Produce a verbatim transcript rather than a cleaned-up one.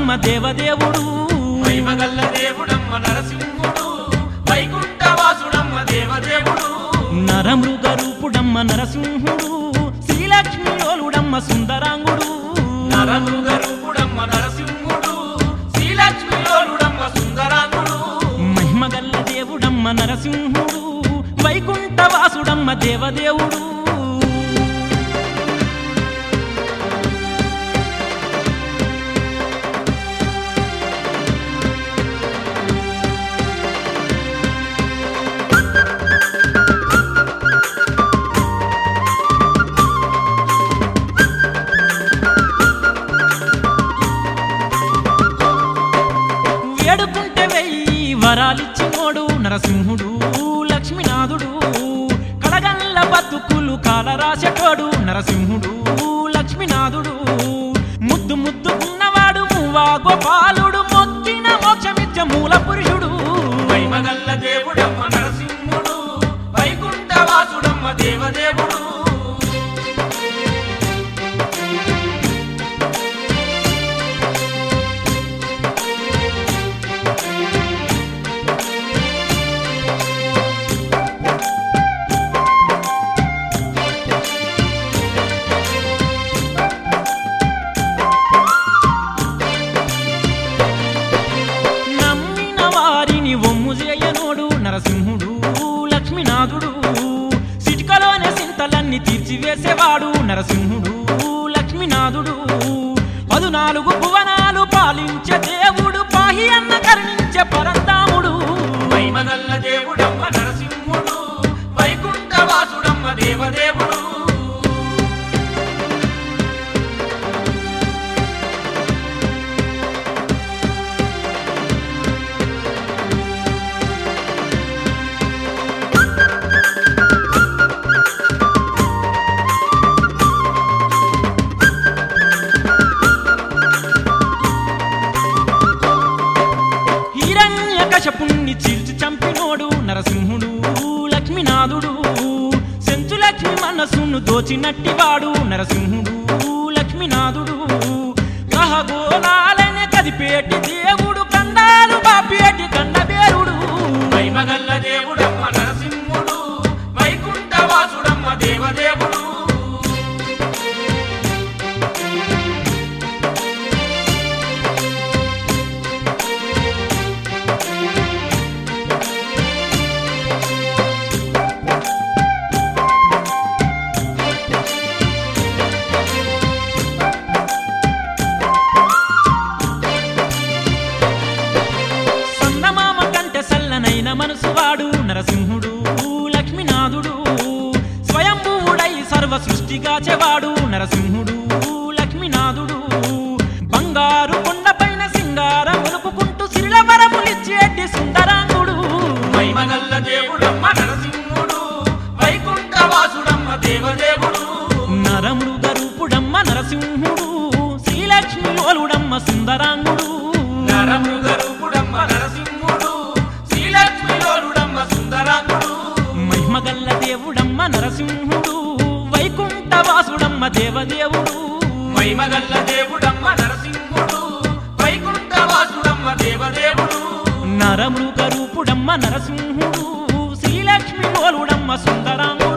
వాసుడమ్మ దేవదేవుడు మహిమగల్ల దేవుడమ్మ నరసింహుడు వైకుంఠ వాసుడమ్మ దేవదేవుడు నరమృగ రూపుడమ్మ నరసింహుడు శ్రీలక్ష్మిలోలుడమ్మ సుందరాంగుడు నరమృగ రూపుడమ్మ నరసింహుడు శ్రీలక్ష్మిలోలుడమ్మ సుందరాంగుడు మహిమగల్ల దేవుడమ్మ నరసింహుడు వైకుంఠ వాసుడమ్మ దేవదేవుడు వేడుకుంటే వెయ్యి వరాలిచ్చినోడు నరసింహుడు లక్ష్మీనాథుడు కడగల్ల బతుకులు కాలరాశటోడు నరసింహుడు లక్ష్మీనాథుడు ముద్దు ముద్దు ఉన్నవాడు మువ్వా గోపాలుడు మొక్కిన మోక్షమిచ్చ మూల పురుషుడు మహిమగల్ల దేవుడమ్మ నరసింహుడు వైకుంఠ వాసుడమ్మ దేవదేవుడు ఒమ్ముజేయనోడు నరసింహుడు లక్ష్మీనాథుడు సిటికలోనే సింతలన్నీ తీర్చివేసేవాడు నరసింహుడు లక్ష్మీనాథుడు పదునాలుగు భువనాలు పాలించే దేవుడు పాహి అన్న కరుణించే పరంధాముడు మహిమగల్ల దేవుడమ్మ నరసింహుడు వైకుంఠ వాసుడమ్మ దేవదేవుడు కశపుణ్ణి చీల్చి చంపినోడు నరసింహుడు లక్ష్మీనాథుడు సెంచు లక్ష్మి మనసును దోచినట్టివాడు నరసింహుడు లక్ష్మీనాథుడు గ్రహగోళాలనే కదిపేటి దేవుడు కండాలు బాపేటి కండబేరుడు మహిమగల్ల దేవుడమ్మ నరసింహుడు వైకుంఠ వాసుడమ్మ దేవదేవుడు మనసువాడు నరసింహుడు లక్ష్మీనాథుడు స్వయంభూవుడై సర్వ సృష్టిగాచెవాడు నరసింహుడు లక్ష్మీనాథుడు బంగారు కొండపైన సింగారం ఒలుపుకుంటూ సిరిల వరములిచ్చేటి సుందరాంగుడు మహిమగల్ల దేవుడమ్మ నరసింహుడు వైకుంఠ వాసుడమ్మ దేవదేవుడు నరమృగ రూపుడమ్మ నరసింహుడు శ్రీలక్ష్మిలోలుడమ్మ సుందరాంగుడు నరమృగ రూపుడమ్మ నరసింహుడు శ్రీలక్ష్మిలోలుడమ్మ సుందరాంగుడు మహిమగల్ల దేవుడమ్మ నరసింహుడు వైకుంఠ వాసుడమ్మ దేవదేవుడు మహిమగల్ల దేవుడమ్మ నరసింహుడు వైకుంఠ వాసుడమ్మ దేవదేవుడు నరమృగ రూపుడమ్మ నరసింహుడు శ్రీలక్ష్మిలోలుడమ్మ సుందరాంగుడు